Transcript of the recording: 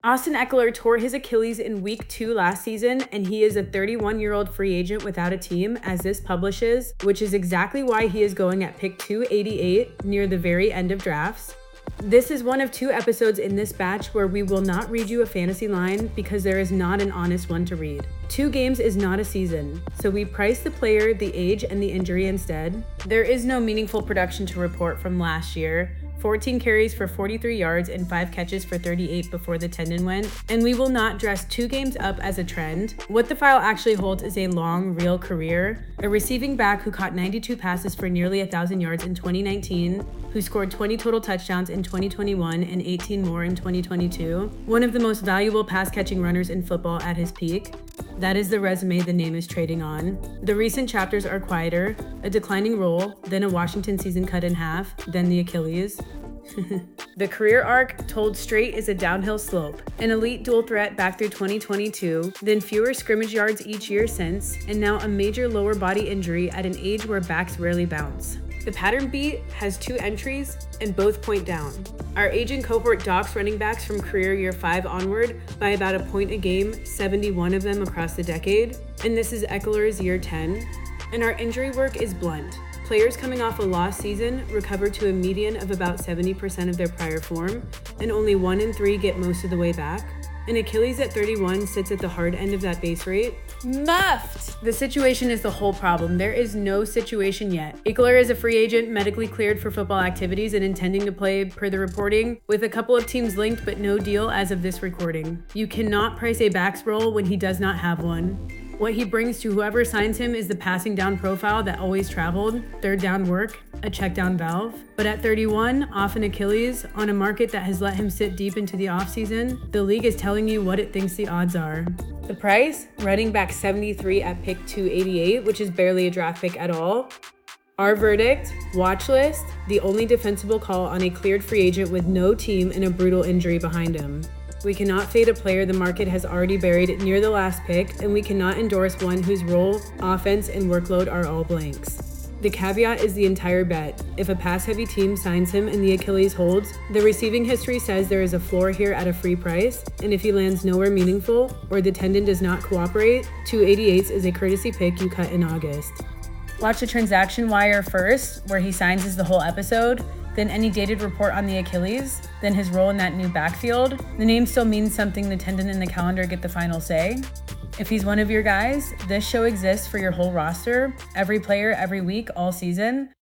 Austin Ekeler tore his Achilles in week 2 last season, and he is a 31-year-old free agent without a team, as this publishes, which is exactly why he is going at pick 288 near the very end of drafts. This is one of 2 episodes in this batch where we will not read you a fantasy line because there is not an honest one to read. 2 games is not a season, so we price the player, the age, and the injury instead. There is no meaningful production to report from last year. 14 carries for 43 yards and 5 catches for 38 before the tendon went, and we will not dress 2 games up as a trend. What the file actually holds is a long, real career. A receiving back who caught 92 passes for nearly 1,000 yards in 2019, who scored 20 total touchdowns in 2021 and 18 more in 2022. One of the most valuable pass-catching runners in football at his peak. That is the resume the name is trading on. The recent chapters are quieter, a declining role, then a Washington season cut in half, then the Achilles. The career arc, told straight, is a downhill slope. An elite dual threat back through 2022, then fewer scrimmage yards each year since, and now a major lower body injury at an age where backs rarely bounce. The pattern beat has 2 entries, and both point down. Our agent cohort docks running backs from career year 5 onward by about a point a game, 71 of them across the decade, and this is Ekeler's year 10. And our injury work is blunt. Players coming off a lost season recover to a median of about 70% of their prior form, and only 1 in 3 get most of the way back. An Achilles at 31 sits at the hard end of that base rate. Muffed! The situation is the whole problem. There is no situation yet. Ekeler is a free agent, medically cleared for football activities and intending to play per the reporting, with a couple of teams linked but no deal as of this recording. You cannot price a backs role when he does not have one. What he brings to whoever signs him is the passing down profile that always traveled, third down work, a check down valve. But at 31, off an Achilles, on a market that has let him sit deep into the offseason, the league is telling you what it thinks the odds are. The price? Running back 73 at pick 288, which is barely a draft pick at all. Our verdict? Watch list, the only defensible call on a cleared free agent with no team and a brutal injury behind him. We cannot fade a player the market has already buried near the last pick, and we cannot endorse one whose role, offense, and workload are all blanks. The caveat is the entire bet. If a pass-heavy team signs him and the Achilles holds, the receiving history says there is a floor here at a free price, and if he lands nowhere meaningful, or the tendon does not cooperate, 288s is a courtesy pick you cut in August. Watch the transaction wire first, where he signs as the whole episode, then any dated report on the Achilles, then his role in that new backfield. The name still means something, the tendon and the calendar get the final say. If he's one of your guys, this show exists for your whole roster, every player, every week, all season.